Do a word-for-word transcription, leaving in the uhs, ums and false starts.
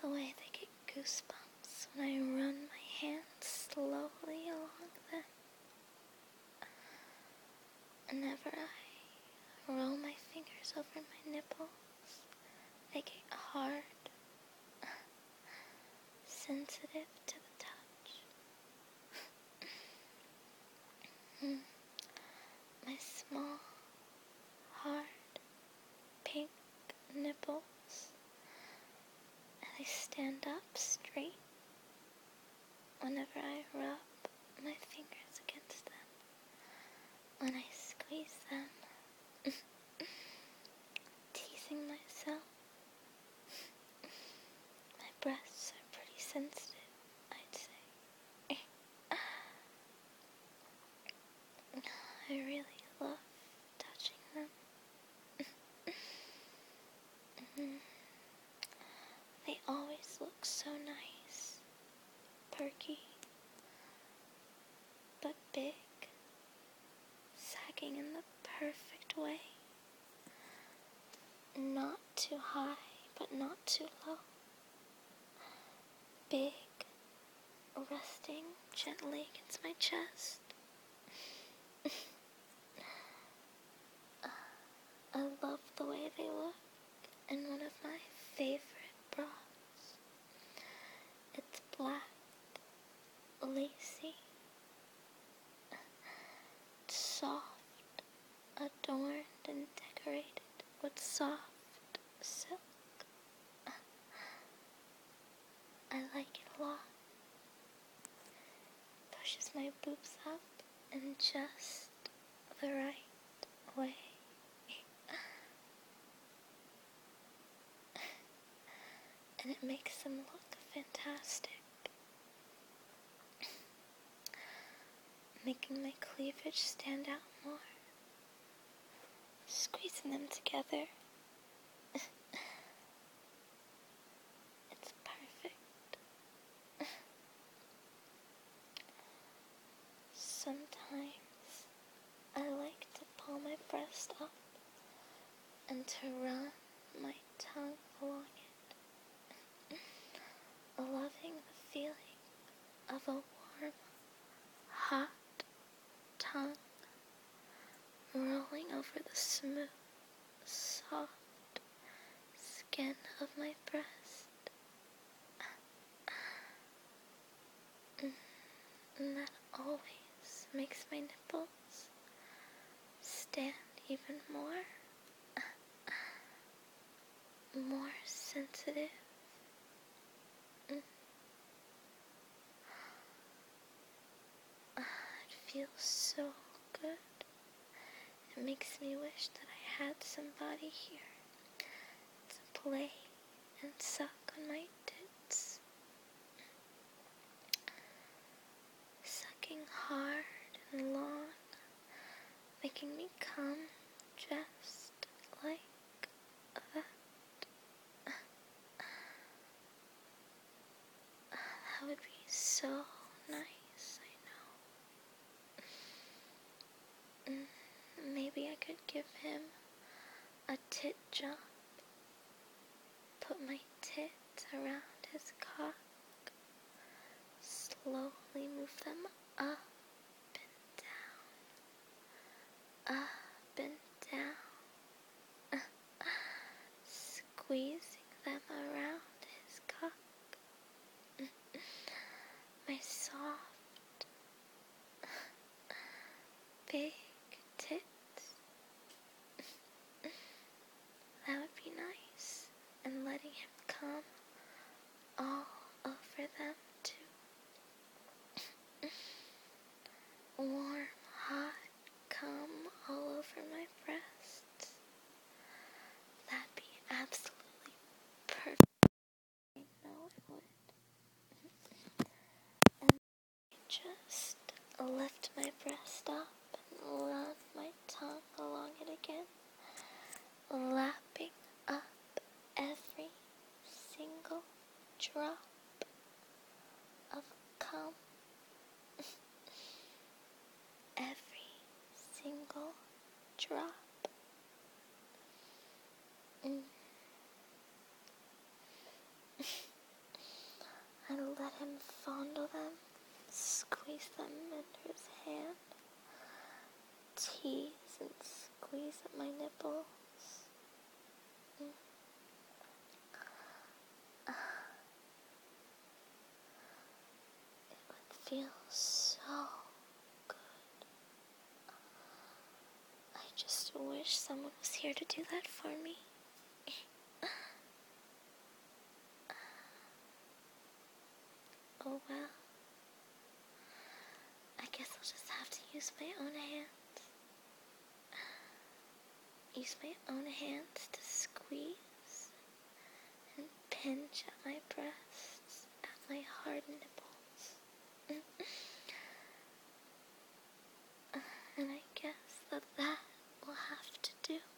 the way they get goosebumps when I run my hands slowly along them. Whenever I roll my fingers over my nipples, they get hard, sensitive to the touch. My small, hard, pink nipples, and they stand up straight whenever I rub my fingers against them. When I squeeze them, teasing myself. My breasts are pretty sensitive, I'd say. I really love touching them. They always look so nice, perky, but big, sagging in the perfect way. Not too high, but not too low. Big, resting gently against my chest. I love the way they look in one of my favorite bras. It's black, lacy, soft, adorned and decorated with soft silk. I like it a lot. Pushes my boobs up in just the right way. And it makes them look fantastic. Making my cleavage stand out more. Squeezing them together. It's perfect. Sometimes I like to pull my breast up and to run my tongue along it, loving the feeling of a warm, hot tongue rolling over the smooth, soft skin of my breast. And that always makes my nipples stand even more, more sensitive. It feels so good. It makes me wish that I had somebody here to play and suck on my tits. Sucking hard and long, making me come just like that. That would be so nice, I know. Maybe I could give him a tit jump. Put my tits around his cock. Slowly move them up and down. Up and down. Squeezing them around his cock. My soft, big tits. That would be nice. And letting him come all over them too. Warm, hot, cum all over my breasts. That'd be absolutely perfect. I know it would. And I just lift my breast up and run my tongue along it again, lapping up every single drop of cum. Every single drop. Mm. him fondle them, squeeze them under his hand, tease and squeeze at my nipples. Mm. It would feel so good. I just wish someone was here to do that for me. Oh well. I guess I'll just have to use my own hands. Use my own hands to squeeze and pinch at my breasts, at my hard nipples. And I guess that that will have to do.